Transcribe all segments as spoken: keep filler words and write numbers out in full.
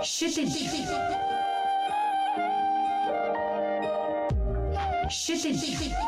क्षितिज। क्षितिज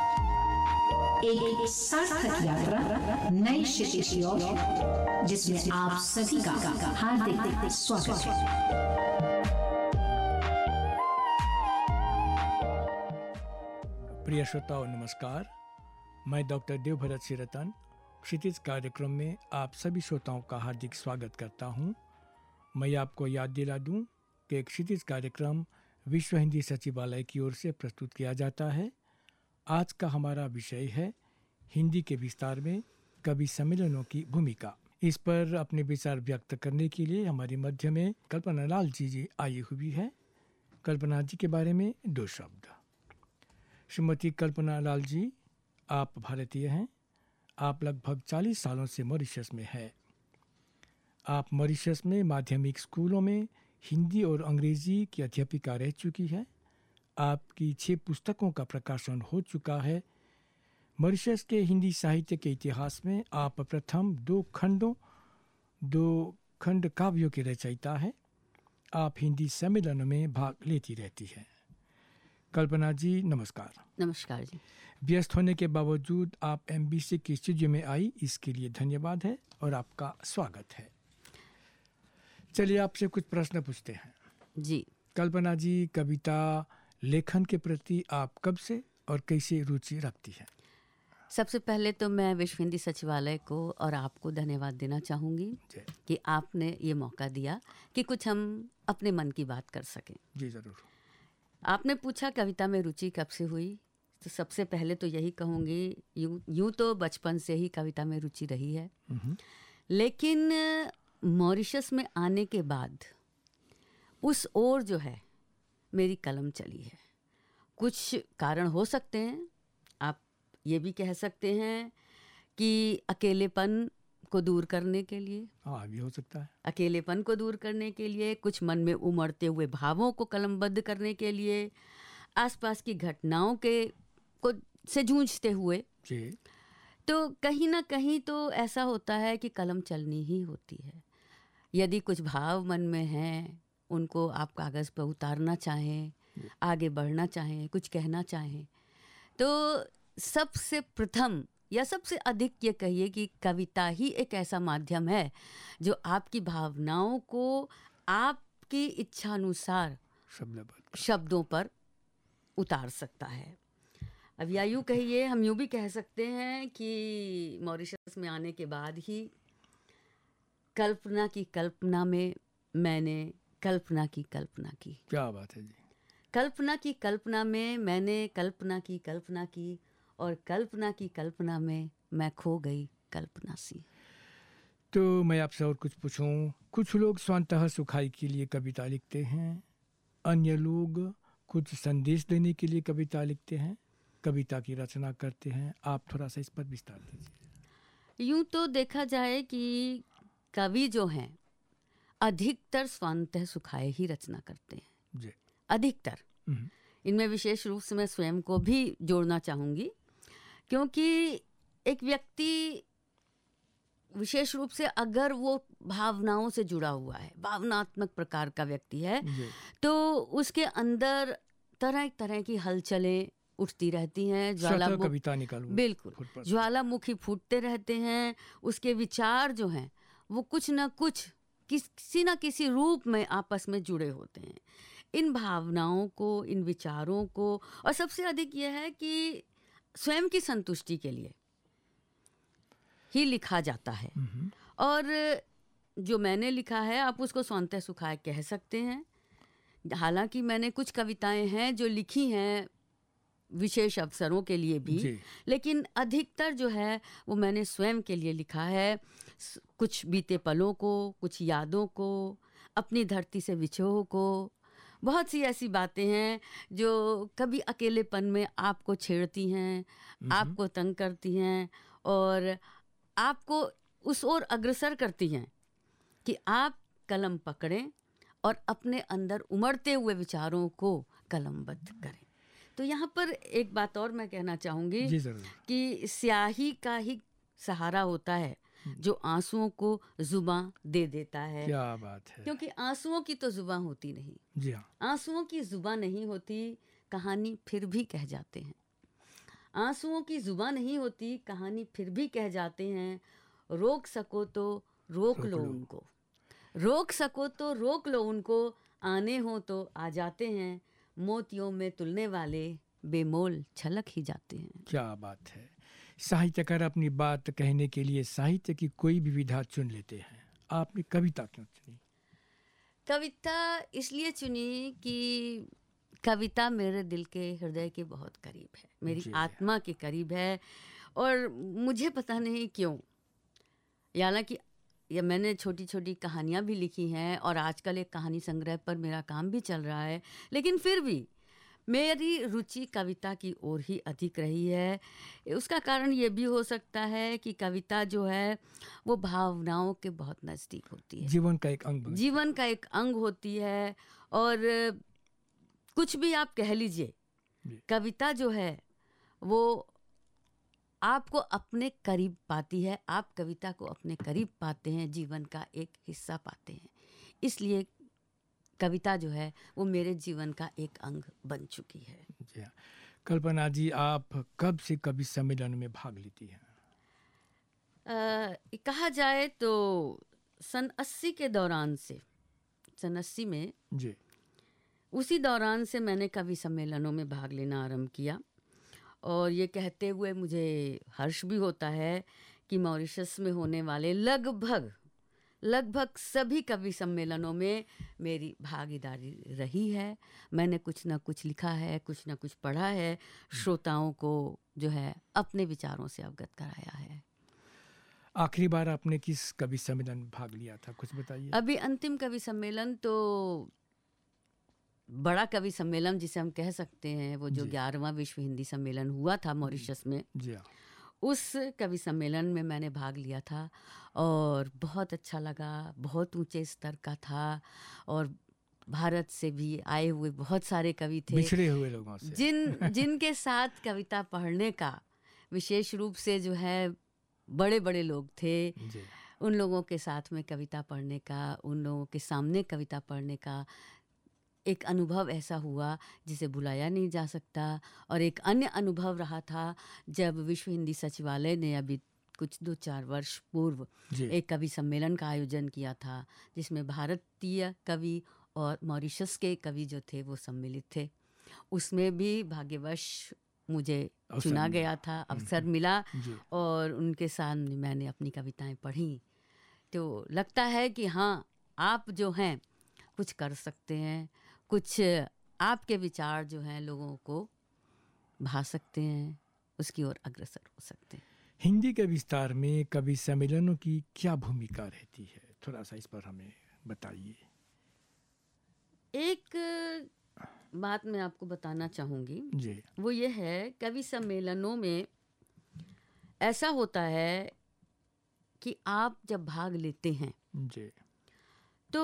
एक सार्थक यात्रा नई क्षितिज की ओर, जिसमें आप सभी का हार्दिक स्वागत है। प्रिय श्रोताओं नमस्कार, मैं डॉक्टर देवभरत सिरतन क्षितिज कार्यक्रम में आप सभी श्रोताओं का हार्दिक स्वागत करता हूं। मैं आपको याद दिला दूं कि क्षितिज कार्यक्रम विश्व हिंदी सचिवालय की ओर से प्रस्तुत किया जाता है। आज का हमारा विषय है हिंदी के विस्तार में कवि सम्मेलनों की भूमिका। इस पर अपने विचार व्यक्त करने के लिए हमारे मध्य में कल्पना लाल जी जी आई हुई है। कल्पना जी के बारे में दो शब्द। श्रीमती कल्पना लाल जी, आप भारतीय हैं। आप लगभग चालीस सालों से मॉरिशस में हैं। आप मॉरिशस में माध्यमिक स्कूलों में हिंदी और अंग्रेजी की अध्यापिका रह चुकी है। आपकी छह पुस्तकों का प्रकाशन हो चुका है। मॉरिशस के हिंदी साहित्य के इतिहास में आप प्रथम दो खंडों दो खंड काव्यों के रचयिता है। आप हिंदी सम्मेलनों में भाग लेती रहती हैं। कल्पना जी नमस्कार। नमस्कार जी। व्यस्त होने के बावजूद आप एमबीसी के स्टूडियो में आई, इसके लिए धन्यवाद है और आपका स्वागत है। चलिए आपसे कुछ प्रश्न पूछते हैं। जी कल्पना जी, कविता लेखन के प्रति आप कब से और कैसे रुचि रखती हैं? सबसे पहले तो मैं विश्व हिंदी सचिवालय को और आपको धन्यवाद देना चाहूँगी कि आपने ये मौका दिया कि कुछ हम अपने मन की बात कर सकें। जी ज़रूर। आपने पूछा कविता में रुचि कब से हुई, तो सबसे पहले तो यही कहूँगी, यूँ यूँ तो बचपन से ही कविता में रुचि रही है, लेकिन मॉरिशस में आने के बाद उस ओर जो है मेरी कलम चली है। कुछ कारण हो सकते हैं, आप ये भी कह सकते हैं कि अकेलेपन को दूर करने के लिए, हाँ भी हो सकता है, अकेलेपन को दूर करने के लिए, कुछ मन में उमड़ते हुए भावों को कलमबद्ध करने के लिए, आसपास की घटनाओं के को से जूझते हुए जी। तो कहीं ना कहीं तो ऐसा होता है कि कलम चलनी ही होती है। यदि कुछ भाव मन में हैं, उनको आप कागज़ पर उतारना चाहें, आगे बढ़ना चाहें, कुछ कहना चाहें, तो सबसे प्रथम या सबसे अधिक ये कहिए कि कविता ही एक ऐसा माध्यम है जो आपकी भावनाओं को आपकी इच्छानुसार शब्दों पर उतार सकता है। अब या यूँ कहिए, हम यूँ भी कह सकते हैं कि मॉरिशस में आने के बाद ही कल्पना की कल्पना में मैंने कल्पना की कल्पना की। क्या बात है जी। कल्पना की कल्पना में मैंने कल्पना की कल्पना की और कल्पना की कल्पना में मैं खो गई कल्पना सी। तो मैं आपसे और कुछ पूछूं। कुछ लोग स्वतः सुखाई के लिए कविता लिखते हैं, अन्य लोग कुछ संदेश देने के लिए कविता लिखते हैं, कविता की रचना करते हैं। आप थोड़ा सा इस पर विस्तार दीजिए। यूँ तो देखा जाए कि कवि जो हैं अधिकतर स्वतः सुखाए ही रचना करते हैं जी। अधिकतर। इनमें विशेष रूप से मैं स्वयं को भी जोड़ना चाहूँगी, क्योंकि एक व्यक्ति विशेष रूप से अगर वो भावनाओं से जुड़ा हुआ है, भावनात्मक प्रकार का व्यक्ति है, तो उसके अंदर तरह तरह की हलचलें उठती रहती हैं। ज्वालामुखी कविता निकालूं, बिल्कुल ज्वालामुखी फूटते रहते हैं। उसके विचार जो हैं वो कुछ न कुछ किसी न किसी रूप में आपस में जुड़े होते हैं। इन भावनाओं को, इन विचारों को, और सबसे अधिक यह है कि स्वयं की संतुष्टि के लिए ही लिखा जाता है। और जो मैंने लिखा है आप उसको स्वतः सुखाए कह सकते हैं। हालांकि मैंने कुछ कविताएं हैं जो लिखी हैं विशेष अवसरों के लिए भी, लेकिन अधिकतर जो है वो मैंने स्वयं के लिए लिखा है। कुछ बीते पलों को, कुछ यादों को, अपनी धरती से विछोह को, बहुत सी ऐसी बातें हैं जो कभी अकेलेपन में आपको छेड़ती हैं, आपको तंग करती हैं और आपको उस ओर अग्रसर करती हैं कि आप कलम पकड़ें और अपने अंदर उमड़ते हुए विचारों को कलमबद्ध करें। तो यहाँ पर एक बात और मैं कहना चाहूँगी कि स्याही का ही सहारा होता है जो आंसुओं को जुबां दे देता है। क्या बात है। क्योंकि आंसुओं की तो जुबां होती नहीं, जी हाँ, आंसुओं की जुबां नहीं होती, कहानी फिर भी कह जाते हैं। आंसुओं की जुबां नहीं होती, कहानी फिर भी कह जाते हैं। रोक सको तो रोक रोक लो लो। उनको, रोक सको तो रोक लो उनको, आने हो तो आ जाते हैं। मोतियों में तुलने वाले बेमोल छलक ही जाते हैं। क्या बात है। साहित्यकार अपनी बात कहने के लिए साहित्य की कोई भी विधा चुन लेते हैं। आपने कविता क्यों चुनी? कविता इसलिए चुनी कि कविता मेरे दिल के हृदय के बहुत करीब है, मेरी जी। आत्मा के करीब है। और मुझे पता नहीं क्यों, हालांकि या मैंने छोटी छोटी कहानियाँ भी लिखी हैं और आजकल एक कहानी संग्रह पर मेरा काम भी चल रहा है, लेकिन फिर भी मेरी रुचि कविता की ओर ही अधिक रही है। उसका कारण ये भी हो सकता है कि कविता जो है वो भावनाओं के बहुत नज़दीक होती है, जीवन का एक अंग बन- जीवन का एक अंग होती है। और कुछ भी आप कह लीजिए, जी। कविता जो है वो आपको अपने करीब पाती है, आप कविता को अपने करीब पाते हैं, जीवन का एक हिस्सा पाते हैं। इसलिए कविता जो है वो मेरे जीवन का एक अंग बन चुकी है। जी हाँ। कल्पना जी, आप कब से कवि सम्मेलन में भाग लेती हैं? अ, कहा जाए तो सन अस्सी के दौरान से, सन अस्सी में जी। उसी दौरान से मैंने कवि सम्मेलनों में भाग लेना आरंभ किया। और ये कहते हुए मुझे हर्ष भी होता है कि मॉरिशस में होने वाले लगभग लगभग सभी कवि सम्मेलनों में मेरी भागीदारी रही है। मैंने कुछ ना कुछ लिखा है, कुछ ना कुछ पढ़ा है, श्रोताओं को जो है अपने विचारों से अवगत कराया है। आखिरी बार आपने किस कवि सम्मेलन में भाग लिया था, कुछ बताइए। अभी अंतिम कवि सम्मेलन तो बड़ा कवि सम्मेलन जिसे हम कह सकते हैं, वो जो जी। ग्यारहवां विश्व हिंदी सम्मेलन हुआ था मॉरिशस में, जी हाँ। उस कवि सम्मेलन में मैंने भाग लिया था और बहुत अच्छा लगा, बहुत ऊंचे स्तर का था। और भारत से भी आए हुए बहुत सारे कवि थे, बिछड़े हुए लोगों से। जिन जिनके साथ कविता पढ़ने का विशेष रूप से जो है बड़े बड़े लोग थे, जी। उन लोगों के साथ में कविता पढ़ने का, उन लोगों के सामने कविता पढ़ने का एक अनुभव ऐसा हुआ जिसे भुलाया नहीं जा सकता। और एक अन्य अनुभव रहा था जब विश्व हिंदी सचिवालय ने अभी कुछ दो चार वर्ष पूर्व जी। एक कवि सम्मेलन का आयोजन किया था, जिसमें भारतीय कवि और मॉरिशस के कवि जो थे वो सम्मिलित थे। उसमें भी भाग्यवश मुझे अवसर चुना मिला। गया था, अवसर मिला जी। और उनके सामने मैंने अपनी कविताएं पढ़ी। तो लगता है कि हाँ, आप जो हैं कुछ कर सकते हैं, कुछ आपके विचार जो हैं लोगों को भा सकते हैं, उसकी ओर अग्रसर हो सकते हैं। हिंदी के विस्तार में कवि सम्मेलनों की क्या भूमिका रहती है, थोड़ा सा इस पर हमें बताइए। एक बात मैं आपको बताना चाहूँगी, जी। वो ये है कवि सम्मेलनों में ऐसा होता है कि आप जब भाग लेते हैं जी। तो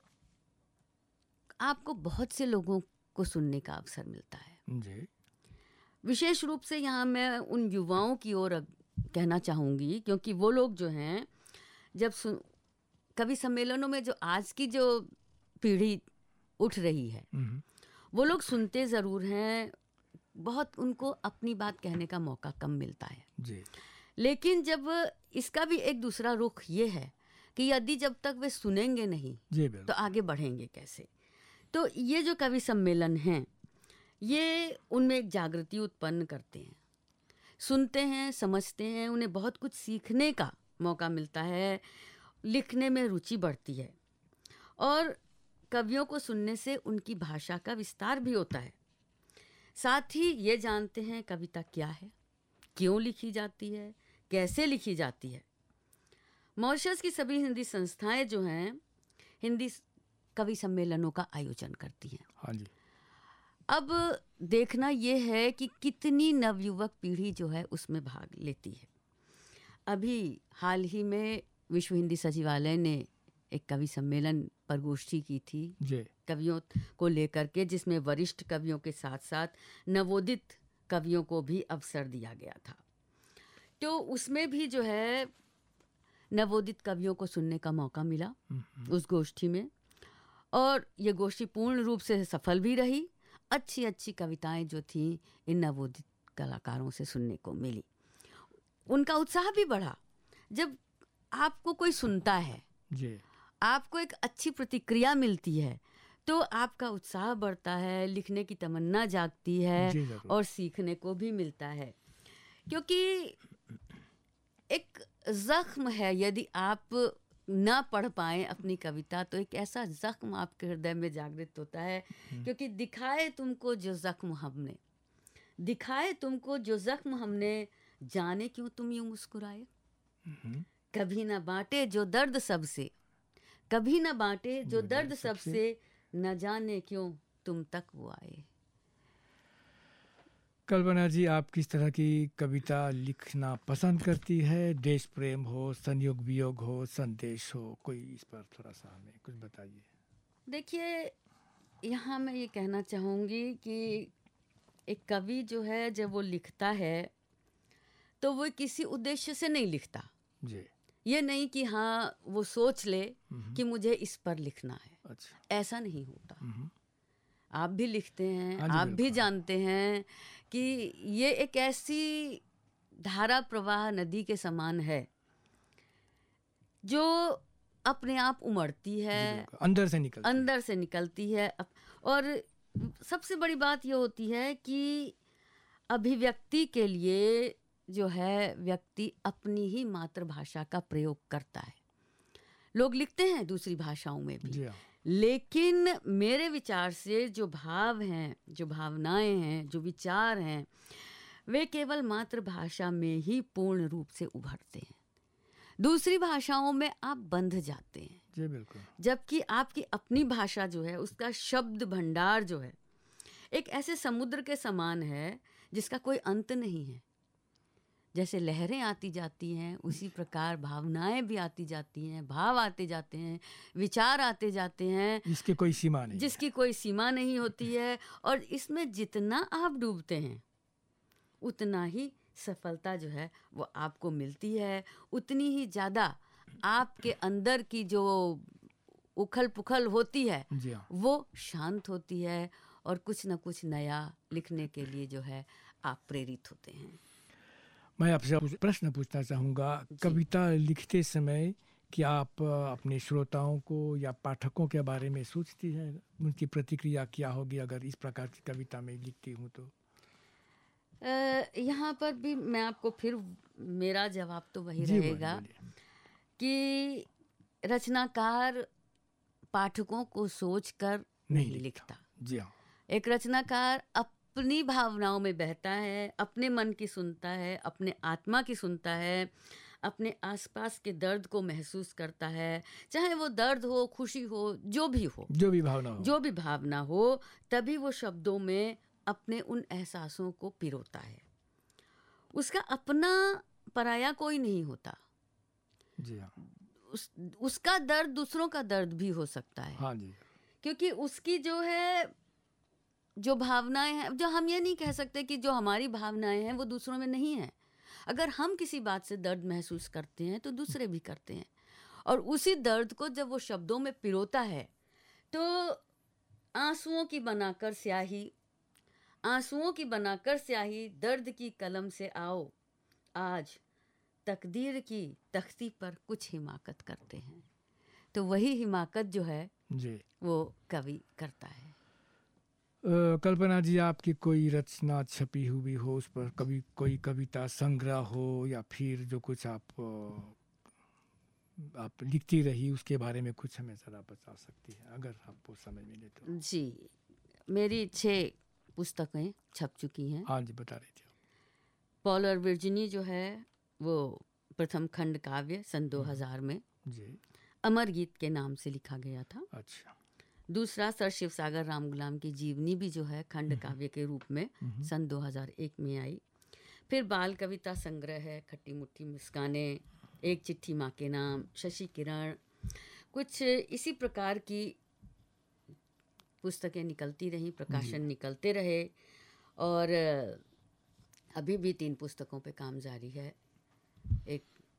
आपको बहुत से लोगों को सुनने का अवसर मिलता है। जी। विशेष रूप से यहाँ मैं उन युवाओं की ओर कहना चाहूँगी, क्योंकि वो लोग जो हैं जब सुन कवि सम्मेलनों में जो आज की जो पीढ़ी उठ रही है, हम्म। वो लोग सुनते ज़रूर हैं, बहुत उनको अपनी बात कहने का मौका कम मिलता है। जी। लेकिन जब इसका भी एक दूसरा रुख ये है कि यदि जब तक वे सुनेंगे नहीं जी तो बिल्कुल। आगे बढ़ेंगे कैसे। तो ये जो कवि सम्मेलन हैं ये उनमें एक जागृति उत्पन्न करते हैं, सुनते हैं, समझते हैं, उन्हें बहुत कुछ सीखने का मौका मिलता है, लिखने में रुचि बढ़ती है और कवियों को सुनने से उनकी भाषा का विस्तार भी होता है। साथ ही ये जानते हैं कविता क्या है, क्यों लिखी जाती है, कैसे लिखी जाती है। मॉरिशस की सभी हिंदी संस्थाएं जो हैं हिंदी कवि सम्मेलनों का आयोजन करती हैं। हाँ जी। अब देखना ये है कि कितनी नवयुवक पीढ़ी जो है उसमें भाग लेती है। अभी हाल ही में विश्व हिंदी सचिवालय ने एक कवि सम्मेलन पर गोष्ठी की थी जी। कवियों को लेकर के, जिसमें वरिष्ठ कवियों के साथ साथ नवोदित कवियों को भी अवसर दिया गया था। तो उसमें भी जो है नवोदित कवियों को सुनने का मौका मिला हम्म, उस गोष्ठी में, और ये गोष्ठी पूर्ण रूप से सफल भी रही। अच्छी अच्छी कविताएं जो थीं इन नवोदित कलाकारों से सुनने को मिली। उनका उत्साह भी बढ़ा। जब आपको कोई सुनता है, जी आपको एक अच्छी प्रतिक्रिया मिलती है, तो आपका उत्साह बढ़ता है, लिखने की तमन्ना जागती जी है जरूर। और सीखने को भी मिलता है। क्योंकि एक जख्म है, यदि आप ना पढ़ पाएं अपनी कविता, तो एक ऐसा जख्म आपके हृदय में जागृत होता है। क्योंकि दिखाए तुमको जो जख्म हमने, दिखाए तुमको जो जख्म हमने, जाने क्यों तुम यूं मुस्कुराए। हम्म, कभी ना बांटे जो दर्द सबसे, कभी ना बांटे जो जो दर्द दर्द सबसे, सबसे, न जाने क्यों तुम तक वो आए। कल्पना जी, आप किस तरह की कविता लिखना पसंद करती है? देश प्रेम हो, संयोग वियोग हो, संदेश हो, कोई इस पर थोड़ा सा हमें कुछ बताइए। देखिए, यहाँ मैं ये कहना चाहूँगी कि एक कवि जो है, जब वो लिखता है तो वो किसी उद्देश्य से नहीं लिखता। जी ये नहीं कि हाँ वो सोच ले कि मुझे इस पर लिखना है, अच्छा। ऐसा नहीं होता। हम्म, आप भी लिखते हैं, हाँ जी, आप भी बिल्कुल। जानते हैं कि ये एक ऐसी धारा प्रवाह नदी के समान है जो अपने आप उमड़ती जी है, बिल्कुल, अंदर से निकलती है। अंदर से निकलती है। अप- और सबसे बड़ी बात ये होती है कि अभिव्यक्ति के लिए जो है व्यक्ति अपनी ही मातृभाषा का प्रयोग करता है। लोग लिखते हैं दूसरी भाषाओं में भी, जी हाँ, लेकिन मेरे विचार से जो भाव हैं, जो भावनाएं हैं, जो विचार हैं, वे केवल मातृभाषा में ही पूर्ण रूप से उभरते हैं। दूसरी भाषाओं में आप बंध जाते हैं, जी बिल्कुल। जबकि आपकी अपनी भाषा जो है, उसका शब्द भंडार जो है, एक ऐसे समुद्र के समान है जिसका कोई अंत नहीं है। जैसे लहरें आती जाती हैं, उसी प्रकार भावनाएं भी आती जाती हैं, भाव आते जाते हैं, विचार आते जाते हैं, इसकी कोई सीमा नहीं है। जिसकी कोई सीमा नहीं होती है। और इसमें जितना आप डूबते हैं, उतना ही सफलता जो है वो आपको मिलती है, उतनी ही ज़्यादा आपके अंदर की जो उखल पुखल होती है जी हाँ, वो शांत होती है, और कुछ ना कुछ नया लिखने के लिए जो है आप प्रेरित होते हैं। मैं आपसे कुछ प्रश्न पूछना चाहूँगा। कविता लिखते समय क्या आप अ, अपने श्रोताओं को या पाठकों के बारे में सोचती हैं? उनकी प्रतिक्रिया क्या होगी अगर इस प्रकार की कविता में लिखती हूँ तो? अ, यहाँ पर भी मैं आपको फिर, मेरा जवाब तो वही जी बोलिए, रहेगा बोलिए। कि रचनाकार पाठकों को सोचकर नहीं नहीं लिखता। लिखता। जी हाँ, एक रचनाकार अपनी भावनाओं में बहता है, अपने मन की सुनता है, अपने आत्मा की सुनता है, अपने आसपास के दर्द को महसूस करता है, चाहे वो दर्द हो, खुशी हो, जो भी हो, जो भी भावना हो। जो भी भावना हो, तभी वो शब्दों में अपने उन एहसासों को पिरोता है। उसका अपना पराया कोई नहीं होता। जी हाँ, उस, उसका दर्द दूसरों का दर्द भी हो सकता है, हाँ जी, क्योंकि उसकी जो है, जो भावनाएं हैं, जो हम ये नहीं कह सकते कि जो हमारी भावनाएं हैं वो दूसरों में नहीं है। अगर हम किसी बात से दर्द महसूस करते हैं तो दूसरे भी करते हैं, और उसी दर्द को जब वो शब्दों में पिरोता है तो आंसुओं की बनाकर स्याही, आंसुओं की बनाकर स्याही, दर्द की कलम से आओ, आज तकदीर की तख्ती पर कुछ हिमाकत करते हैं। तो वही हिमाकत जो है जी। वो कवि करता है। अ, कल्पना जी, आपकी कोई रचना छपी हुई हो, उस पर कभी कोई कविता संग्रह हो, या फिर जो कुछ आप अ, आप लिखती रही उसके बारे में कुछ हमें ज़रा बता सकती है अगर आपको समय मिले तो? जी, मेरी छः पुस्तकें छप चुकी हैं। हाँ जी, बता रही थी। पॉल और विर्जिनी जो है वो प्रथम खंड काव्य सन दो हज़ार में जी, अमर गीत के नाम से लिखा गया था। अच्छा। दूसरा सर शिव सागर राम गुलाम की जीवनी भी जो है खंड काव्य के रूप में सन दो हज़ार एक में आई। फिर बाल कविता संग्रह है खट्टी मुट्ठी मुस्कानें, एक चिट्ठी माँ के नाम, शशि किरण, कुछ इसी प्रकार की पुस्तकें निकलती रहीं, प्रकाशन निकलते रहे, और अभी भी तीन पुस्तकों पे काम जारी है। एक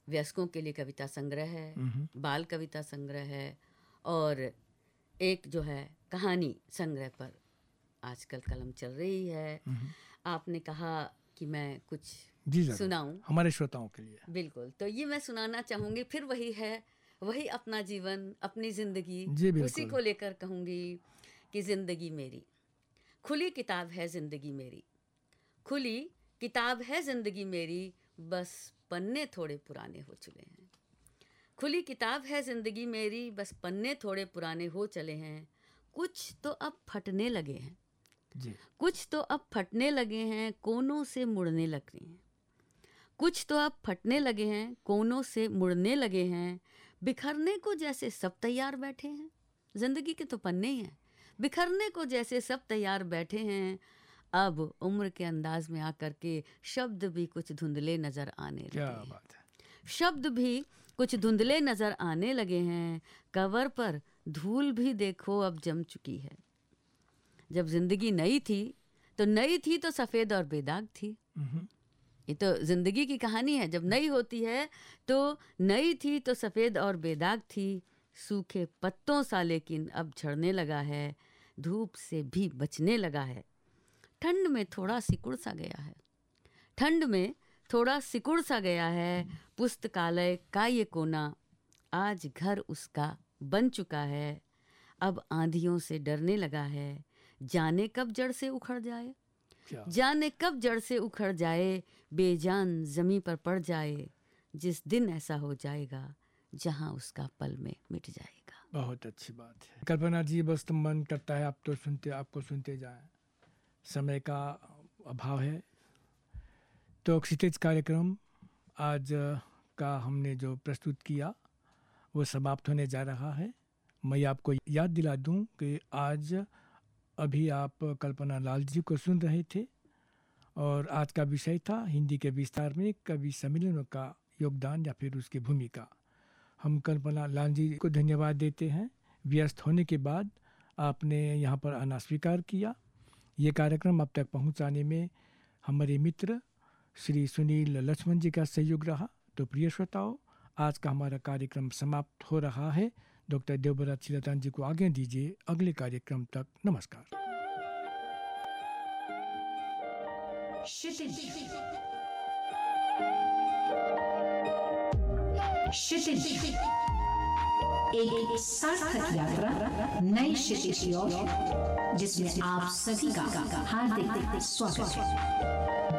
वयस्कों के लिए कविता संग्रह है, हम्म, बाल कविता संग्रह है, और एक जो है कहानी संग्रह पर आजकल कलम चल रही है। हम्म। आपने कहा कि मैं कुछ जी जरूर, सुनाऊं। हमारे श्रोताओं के लिए। बिल्कुल, तो ये मैं सुनाना चाहूँगी। फिर वही है, वही अपना जीवन, अपनी ज़िंदगी, जी बिल्कुल। उसी को लेकर कहूँगी कि ज़िंदगी मेरी खुली किताब है, ज़िंदगी मेरी खुली किताब है, ज़िंदगी मेरी बस पन्ने थोड़े पुराने हो चले हैं। खुली किताब है ज़िंदगी मेरी, बस पन्ने थोड़े पुराने हो चले हैं। कुछ तो अब फटने लगे हैं, जी कुछ तो अब फटने लगे हैं, कोनों से मुड़ने लगे हैं। कुछ तो अब फटने लगे हैं, कोनों से मुड़ने लगे हैं। बिखरने को जैसे सब तैयार बैठे हैं, जिंदगी के तो पन्ने ही हैं। बिखरने को जैसे सब तैयार बैठे हैं। अब उम्र के अंदाज में आकर के शब्द भी कुछ धुंधले नजर आने लगे क्या हैं। बात है। शब्द भी कुछ धुंधले नजर आने लगे हैं। कवर पर धूल भी देखो अब जम चुकी है। जब जिंदगी नई थी तो नई थी तो सफ़ेद और बेदाग थी। हम्म, ये तो जिंदगी की कहानी है। जब नई होती है तो नई थी तो सफ़ेद और बेदाग थी। सूखे पत्तों सा लेकिन अब झड़ने लगा है। धूप से भी बचने लगा है। ठंड में थोड़ा सिकुड़ सा गया है। ठंड में थोड़ा सिकुड़ सा गया है। पुस्तकालय का ये कोना आज घर उसका बन चुका है। अब आंधियों से डरने लगा है। जाने कब जड़ से उखड़ जाए, क्या जाने कब जड़ से उखड़ जाए। बेजान जमी पर पड़ जाए। जिस दिन ऐसा हो जाएगा जहां उसका पल में मिट जाएगा। बहुत अच्छी बात है कल्पना जी। बस तो मन करता है आप तो सुनते आपको सुनते जाएं, समय का अभाव है। तो क्षितिज कार्यक्रम आज का हमने जो प्रस्तुत किया वो समाप्त होने जा रहा है। मैं आपको याद दिला दूं कि आज अभी आप कल्पना लाल जी को सुन रहे थे और आज का विषय था हिंदी के विस्तार में कवि सम्मेलनों का योगदान या फिर उसकी भूमिका। हम कल्पना लाल जी को धन्यवाद देते हैं। व्यस्त होने के बाद आपने यहाँ पर आना स्वीकार किया। ये कार्यक्रम अब तक पहुँचाने में हमारे मित्र श्री सुनील लक्ष्मण जी का सहयोग रहा। तो प्रिय श्रोताओं, आज का हमारा कार्यक्रम समाप्त हो रहा है। डॉक्टर देवव्रत श्रीरतन जी को आज्ञा दीजिए। अगले कार्यक्रम तक नमस्कार। क्षितिज क्षितिज एक सार्थक यात्रा नई क्षितिज की ओर, जिसमें आप सभी का हार्दिक स्वागत है।